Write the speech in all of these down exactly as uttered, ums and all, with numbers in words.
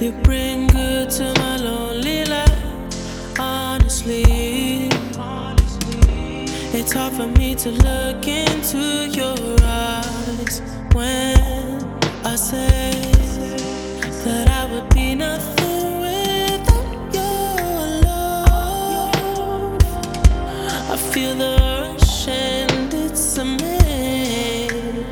You bring good to my lonely life. Honestly, it's hard for me to look into your eyes when I say that I would be nothing without your love. I feel the rush and it's amazing.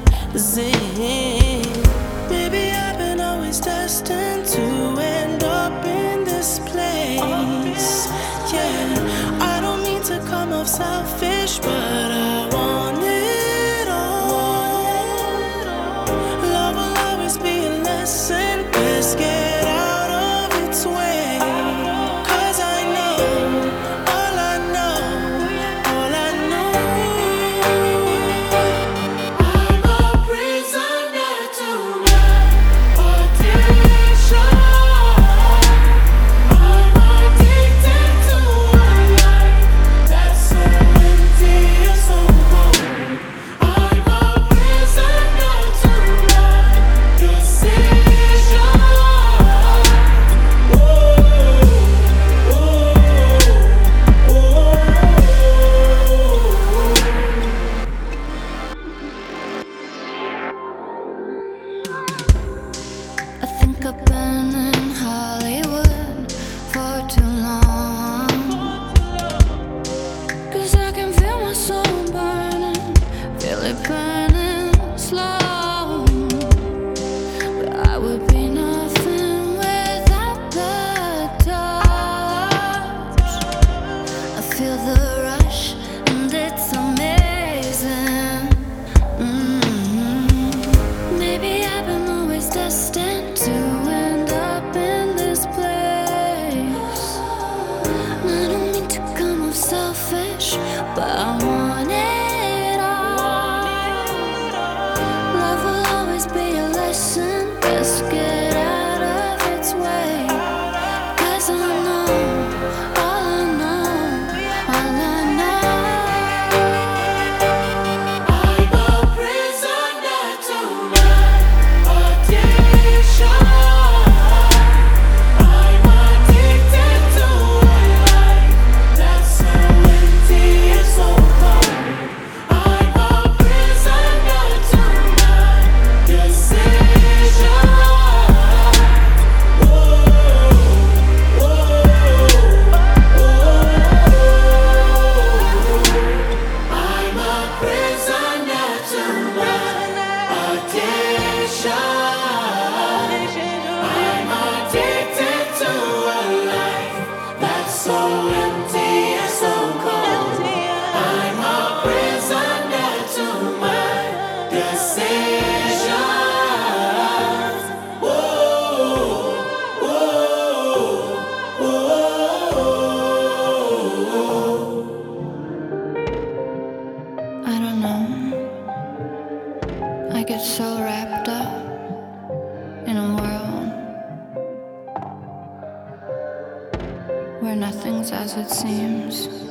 Maybe I've been always destined to end up in this place. Yeah, I don't mean to come off selfish, but I want it all. Love will always be a lesson. Let's get out of its way. 'Cause I know, all I know, all I know. I'm a prisoner to my addiction. I'm addicted to a life that's so empty and so cold. I'm a prisoner to my decision. Ooh, ooh, ooh. I think I've been in Hollywood for too long. 'Cause I can feel my soul burning, feel it burning slow. But I would be nothing without the touch. I feel the rush and it's amazing. Mm-hmm. Maybe I've been always destined to end up in this place. I don't mean to come off selfish, but I want it all. Love will always be a lesson. Let's get out of its way. 'Cause I know, all I know, all I know. I'm a prisoner to my addiction. I'm addicted to a life that's so empty and so cold. I'm a prisoner to my decision. Ooh, ooh, ooh. I'm a prisoner to my addiction. I'm addicted to a life that's so empty and so cold. I'm a prisoner to my decisions. Ooh, ooh, ooh. I don't know. I get so wrapped up in a world where nothing's as it seems.